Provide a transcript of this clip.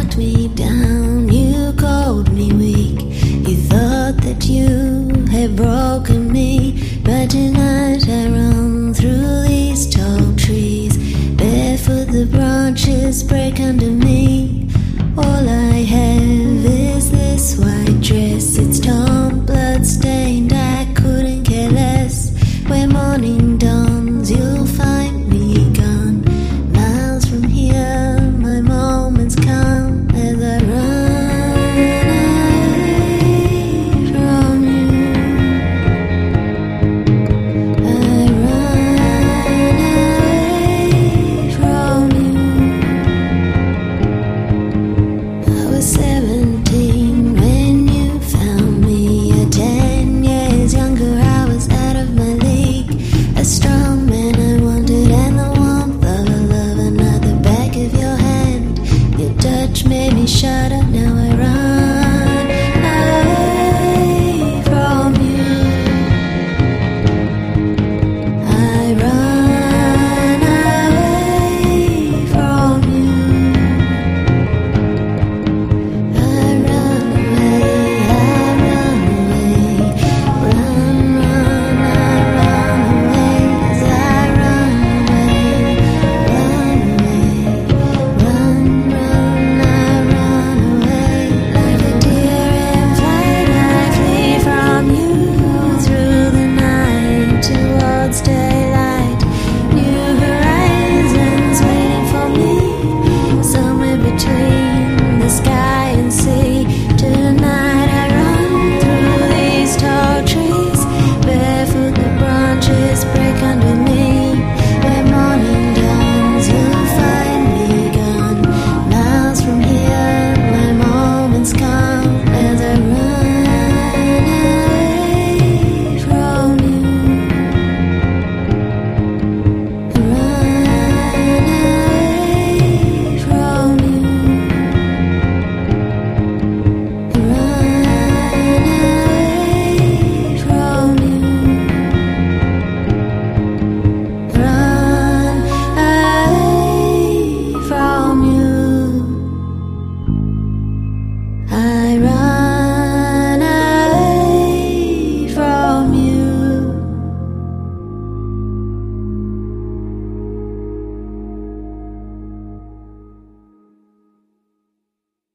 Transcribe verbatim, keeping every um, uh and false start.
knocked me down, you called me weak. You thought that you had broken me, but tonight I run through these tall trees. Barefoot the branches break under me. All I have is this white dress. It's torn, blood-stained, I couldn't care less. Where morning dawns, you'll find me gone. Miles from here, my moments come as I run away from you. I run away from you. I was seventeen when you found me. At ten years younger, I was out of my league. A strong man I wanted, and the warmth of a love, and at the back of your hand. Your touch made me shudder. Now I